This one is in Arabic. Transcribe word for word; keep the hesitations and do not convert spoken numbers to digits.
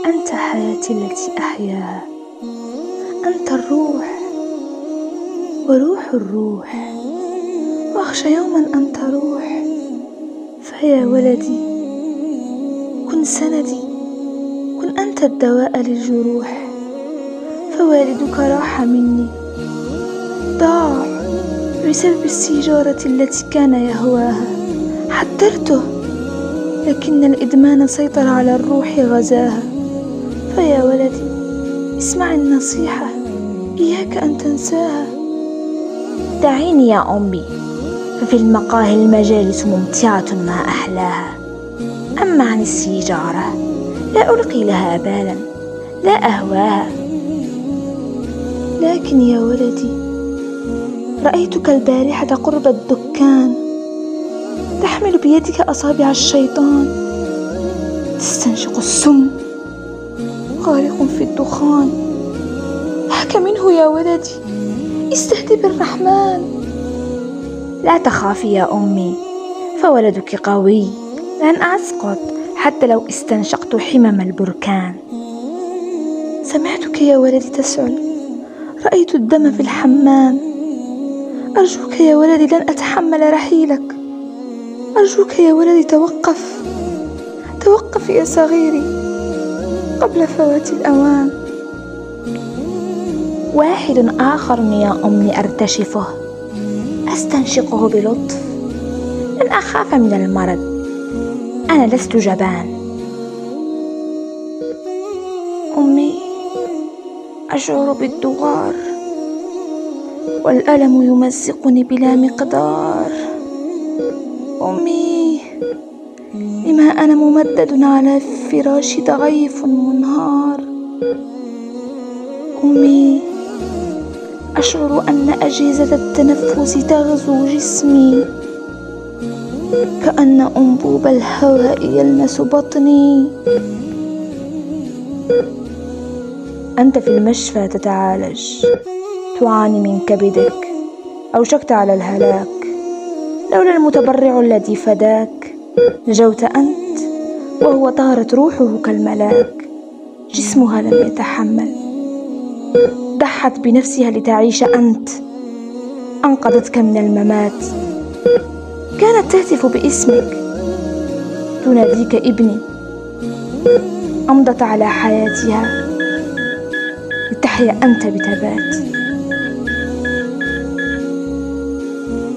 أنت حياتي التي أحياها، أنت الروح وروح الروح، وأخشى يوما أن تروح. فيا ولدي كن سندي، كن أنت الدواء للجروح. فوالدك راح مني، ضاع بسبب السيجارة التي كان يهواها. حذرته لكن الإدمان سيطر على الروح غزاها. فيا ولدي اسمع النصيحة، إياك أن تنساها. دعيني يا أمي، ففي المقاهي المجالس ممتعة ما أحلاها. أما عن السيجارة لا ألقي لها بالا، لا أهواها. لكن يا ولدي رأيتك البارحة قرب الدكان تحمل بيدك أصابع الشيطان، تستنشق السم، غارق في الدخان. هاك منه يا ولدي، استهدي بالرحمن. لا تخافي يا أمي، فولدك قوي، لن أسقط حتى لو استنشقت حمم البركان. سمعتك يا ولدي تسعل، رأيت الدم في الحمام. أرجوك يا ولدي لن أتحمل رحيلك، أرجوك يا ولدي توقف توقف يا صغيري قبل فوات الأوان. واحد آخر يا أمي أرتشفه، أستنشقه بلطف. لن أخاف من المرض، أنا لست جبان. أمي أشعر بالدوار والألم يمزقني بلا مقدار. أمي لما أنا ممدد على الفراش ضعيف منهار. أمي أشعر أن أجهزة التنفس تغزو جسمي، كأن أنبوب الهواء يلمس بطني. أنت في المشفى تتعالج، تعاني من كبدك، أوشكت على الهلاك. لولا المتبرع الذي فداك نجوت أنت، وهو طارت روحه كالملاك. جسمها لم يتحمل، ضحت بنفسها لتعيش أنت، أنقذتك من الممات. كانت تهتف باسمك، تناديك ابني. أمضت على حياتها لتحيا أنت بثبات.